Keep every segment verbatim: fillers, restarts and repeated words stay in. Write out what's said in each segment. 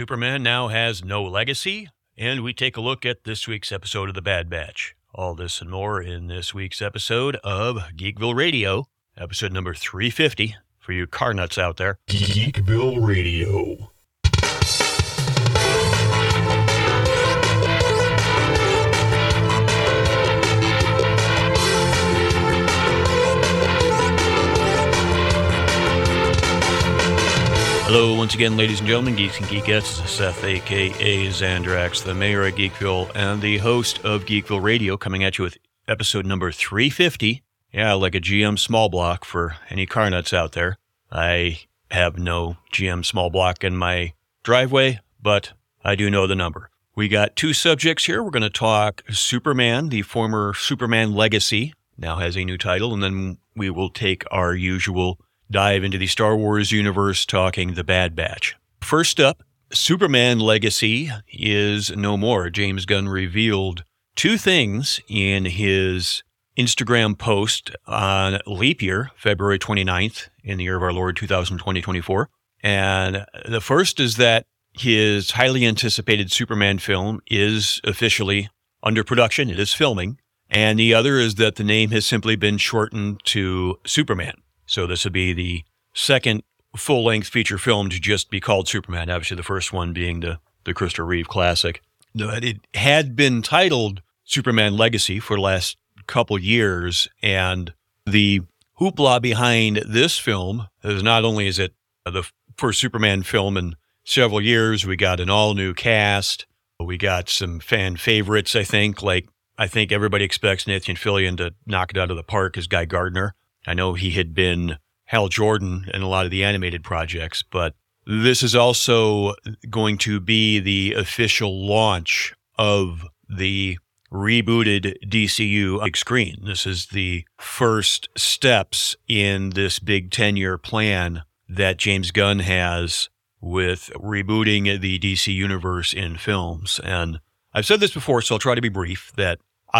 Superman now has no legacy, and we take a look at this week's episode of The Bad Batch. All this and more in this week's episode of Geekville Radio, episode number three fifty, for you car nuts out there. Geekville Radio. Hello once again, ladies and gentlemen, geeks and geekettes. This is Seth, a k a. Zandrax, the mayor of Geekville and the host of Geekville Radio, coming at you with episode number three fifty. Yeah, like a G M small block for any car nuts out there. I have no G M small block in my driveway, but I do know the number. We got two subjects here. We're going to talk Superman, the former Superman legacy, now has a new title, and then we will take our usual dive into the Star Wars universe, talking The Bad Batch. First up, Superman Legacy is no more. James Gunn revealed two things in his Instagram post on leap year, February twenty-ninth, in the year of our Lord two thousand twenty, twenty-four. And the first is that his highly anticipated Superman film is officially under production. It is filming. And the other is that the name has simply been shortened to Superman. So this would be the second full-length feature film to just be called Superman, obviously the first one being the, the Christopher Reeve classic. It had been titled Superman Legacy for the last couple years, and the hoopla behind this film is not only is it the first Superman film in several years, we got an all-new cast, we got some fan favorites, I think, like I think everybody expects Nathan Fillion to knock it out of the park as Guy Gardner. I know he had been Hal Jordan in a lot of the animated projects, but this is also going to be the official launch of the rebooted D C U big screen. This is the first steps in this big ten-year plan that James Gunn has with rebooting the D C universe in films. And I've said this before, so I'll try to be brief, that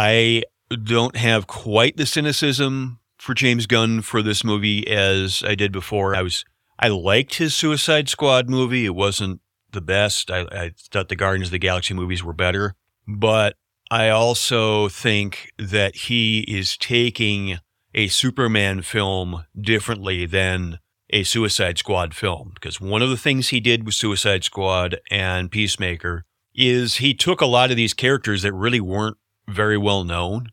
I don't have quite the cynicism for James Gunn for this movie as I did before. I was I liked his Suicide Squad movie. It wasn't the best. I, I thought the Guardians of the Galaxy movies were better. But I also think that he is taking a Superman film differently than a Suicide Squad film. Because one of the things he did with Suicide Squad and Peacemaker is he took a lot of these characters that really weren't very well known,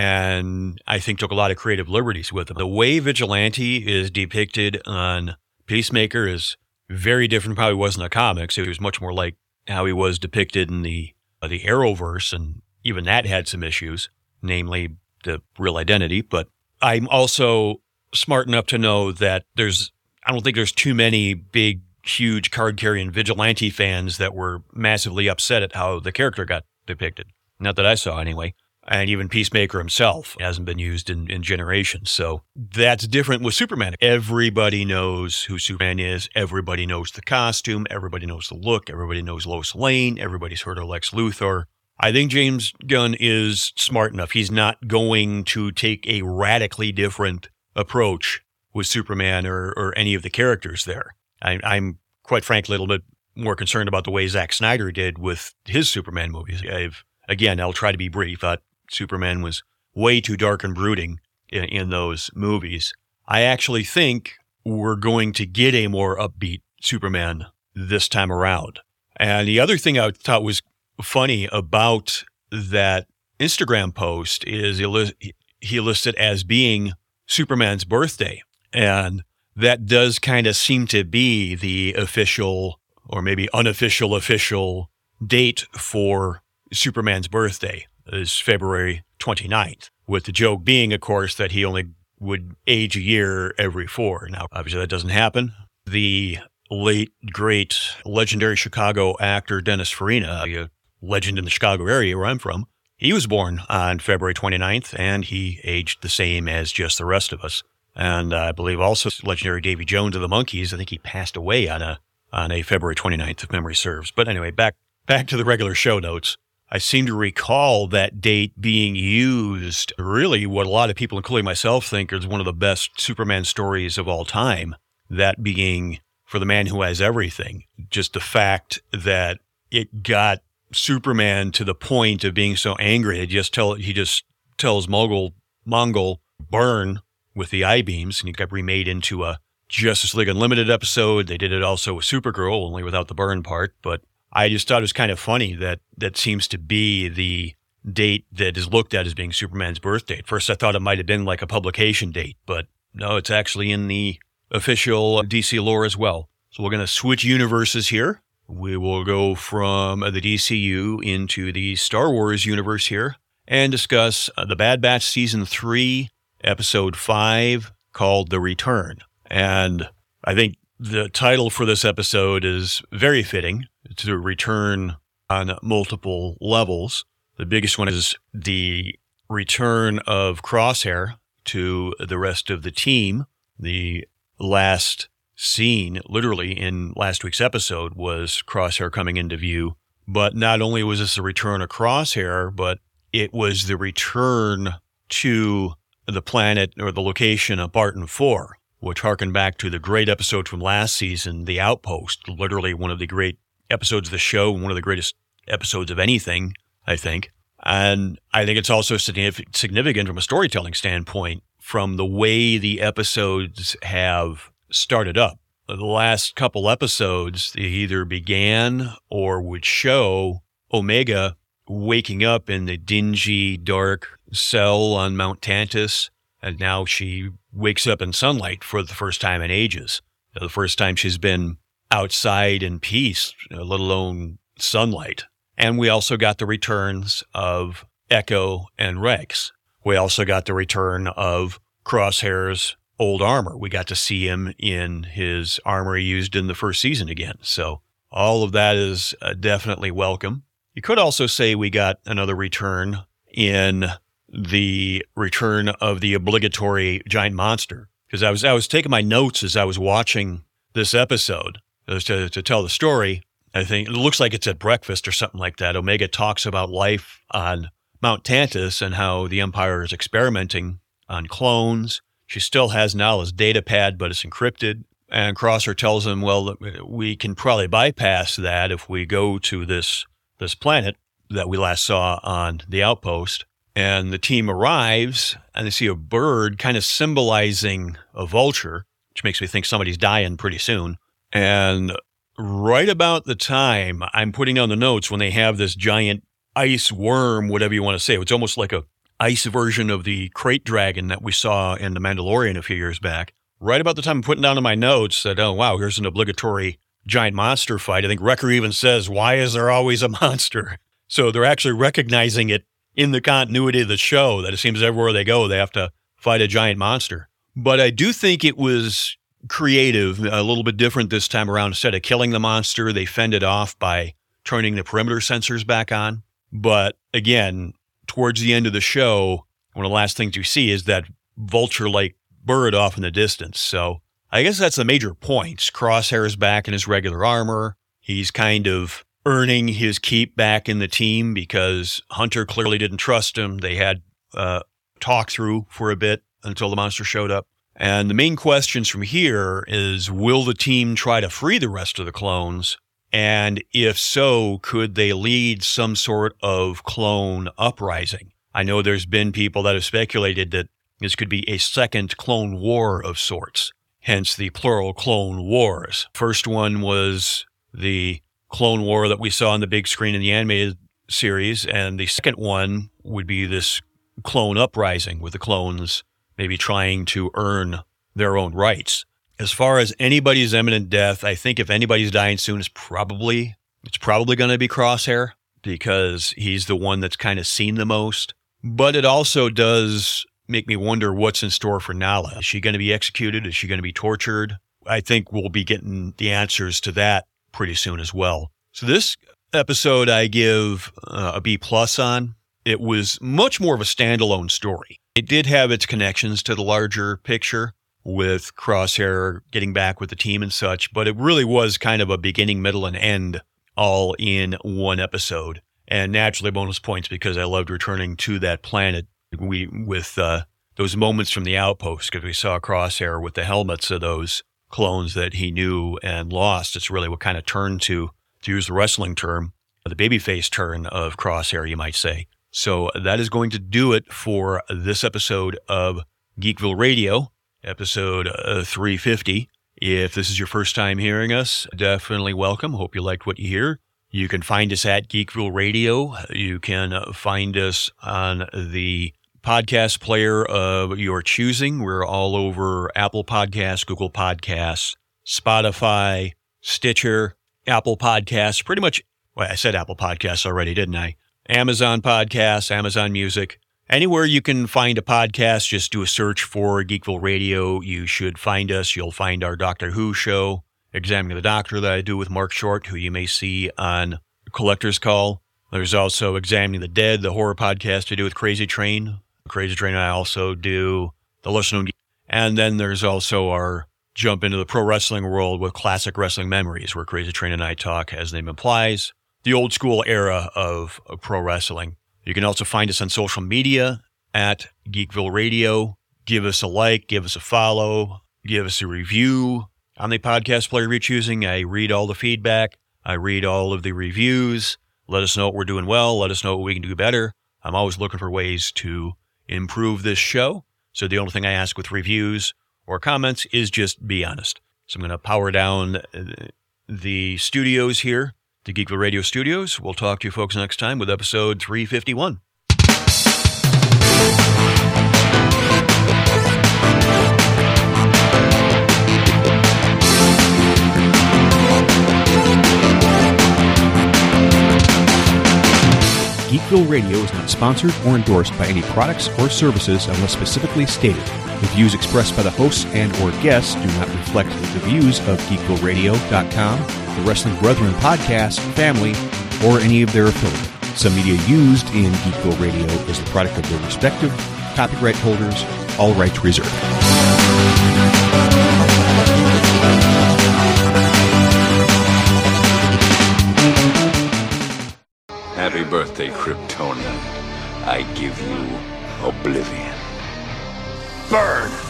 and I think took a lot of creative liberties with them. The way Vigilante is depicted on Peacemaker is very different from how he was in the comics. It was much more like how he was depicted in the uh, the Arrowverse, and even that had some issues, namely the real identity. But I'm also smart enough to know that there's, I don't think there's too many big, huge card-carrying Vigilante fans that were massively upset at how the character got depicted. Not that I saw, anyway. And even Peacemaker himself hasn't been used in, in generations. So that's different with Superman. Everybody knows who Superman is. Everybody knows the costume. Everybody knows the look. Everybody knows Lois Lane. Everybody's heard of Lex Luthor. I think James Gunn is smart enough. He's not going to take a radically different approach with Superman or, or any of the characters there. I, I'm quite frankly a little bit more concerned about the way Zack Snyder did with his Superman movies. I've, again, I'll try to be brief. I, Superman was way too dark and brooding in, in those movies. I actually think we're going to get a more upbeat Superman this time around. And the other thing I thought was funny about that Instagram post is he, li- he listed as being Superman's birthday. And that does kind of seem to be the official or maybe unofficial official date for Superman's birthday. Is February twenty-ninth, with the joke being, of course, that he only would age a year every four. Now, obviously that doesn't happen. The late, great, legendary Chicago actor Dennis Farina, a legend in the Chicago area where I'm from, he was born on February twenty-ninth, and he aged the same as just the rest of us. And I believe also legendary Davy Jones of the Monkees, I think he passed away on a on a February twenty-ninth, if memory serves. But anyway, back back to the regular show notes. I seem to recall that date being used, really what a lot of people, including myself, think is one of the best Superman stories of all time, that being for the man who has everything. Just the fact that it got Superman to the point of being so angry, he just tell he just tells Mogul Mongul burn with the I-beams, and he got remade into a Justice League Unlimited episode. They did it also with Supergirl, only without the burn part. But I just thought it was kind of funny that that seems to be the date that is looked at as being Superman's birth date. First, I thought it might have been like a publication date, but no, it's actually in the official D C lore as well. So we're going to switch universes here. We will go from the D C U into the Star Wars universe here and discuss the Bad Batch Season three, Episode five, called The Return. And I think the title for this episode is very fitting. It's The Return on multiple levels. The biggest one is the return of Crosshair to the rest of the team. The last scene, literally in last week's episode, was Crosshair coming into view. But not only was this the return of Crosshair, but it was the return to the planet or the location of Barton four, which harkened back to the great episode from last season, The Outpost, literally one of the great episodes of the show, one of the greatest episodes of anything, I think. And I think it's also significant from a storytelling standpoint from the way the episodes have started up. The last couple episodes, they either began or would show Omega waking up in the dingy, dark cell on Mount Tantus, and now she wakes up in sunlight for the first time in ages. The first time she's been outside in peace, let alone sunlight. And we also got the returns of Echo and Rex. We also got the return of Crosshair's old armor. We got to see him in his armor he used in the first season again. So all of that is uh, definitely welcome. You could also say we got another return in the return of the obligatory giant monster. Because I was I was taking my notes as I was watching this episode to, to tell the story. I think it looks like it's at breakfast or something like that. Omega talks about life on Mount Tantus and how the Empire is experimenting on clones. She still has Nala's data pad, but it's encrypted. And Crosser tells him, well, we can probably bypass that if we go to this this planet that we last saw on the Outpost. And the team arrives, and they see a bird kind of symbolizing a vulture, which makes me think somebody's dying pretty soon. And right about the time I'm putting down the notes when they have this giant ice worm, whatever you want to say, it's almost like a ice version of the crate dragon that we saw in The Mandalorian a few years back. Right about the time I'm putting down in my notes that, oh, wow, here's an obligatory giant monster fight. I think Wrecker even says, why is there always a monster? So they're actually recognizing it in the continuity of the show, that it seems everywhere they go, they have to fight a giant monster. But I do think it was creative, a little bit different this time around. Instead of killing the monster, they fended off by turning the perimeter sensors back on. But again, towards the end of the show, one of the last things you see is that vulture-like bird off in the distance. So I guess that's the major points. Crosshair is back in his regular armor. He's kind of earning his keep back in the team because Hunter clearly didn't trust him. They had uh, talk through for a bit until the monster showed up. And the main questions from here is, will the team try to free the rest of the clones? And if so, could they lead some sort of clone uprising? I know there's been people that have speculated that this could be a second clone war of sorts, hence the plural clone wars. First one was the clone war that we saw on the big screen in the animated series, and the second one would be this clone uprising with the clones maybe trying to earn their own rights. As far as anybody's imminent death, I think if anybody's dying soon, it's probably it's probably going to be Crosshair because he's the one that's kind of seen the most. But it also does make me wonder what's in store for Nala. Is she going to be executed? Is she going to be tortured? I think we'll be getting the answers to that pretty soon as well. So this episode I give uh, a B plus on. It was much more of a standalone story. It did have its connections to the larger picture with Crosshair getting back with the team and such, but it really was kind of a beginning, middle, and end all in one episode. And naturally bonus points because I loved returning to that planet we with uh, those moments from the Outpost, because we saw Crosshair with the helmets of those clones that he knew and lost. It's really what kind of turned to, to use the wrestling term, the babyface turn of Crosshair, you might say. So that is going to do it for this episode of Geekville Radio, episode uh, three fifty. If this is your first time hearing us, definitely welcome. Hope you liked what you hear. You can find us at Geekville Radio. You can find us on the podcast player of your choosing. We're all over Apple Podcasts, Google Podcasts, Spotify, Stitcher, Apple Podcasts, pretty much. Well, I said Apple Podcasts already, didn't I? Amazon Podcasts, Amazon Music. Anywhere you can find a podcast, just do a search for Geekville Radio. You should find us. You'll find our Doctor Who show, Examining the Doctor, that I do with Mark Short, who you may see on Collector's Call. There's also Examining the Dead, the horror podcast I do with Crazy Train. Crazy Train and I also do the Lesser Known Geek. And then there's also our jump into the pro wrestling world with Classic Wrestling Memories, where Crazy Train and I talk, as the name implies, the old school era of, of pro wrestling. You can also find us on social media at Geekville Radio. Give us a like, give us a follow, give us a review on the podcast player you're choosing. I read all the feedback. I read all of the reviews. Let us know what we're doing well. Let us know what we can do better. I'm always looking for ways to improve this show. So the only thing I ask with reviews or comments is just be honest. So I'm going to power down the studios here, the Geekville Radio Studios. We'll talk to you folks next time with episode three fifty-one. Geekville Radio is not sponsored or endorsed by any products or services unless specifically stated. The views expressed by the hosts and or guests do not reflect the views of Geekville Radio dot com, the Wrestling Brethren podcast, family, or any of their affiliates. Some media used in Geekville Radio is the product of their respective copyright holders, all rights reserved. Happy birthday, Kryptonian. I give you oblivion. Burn!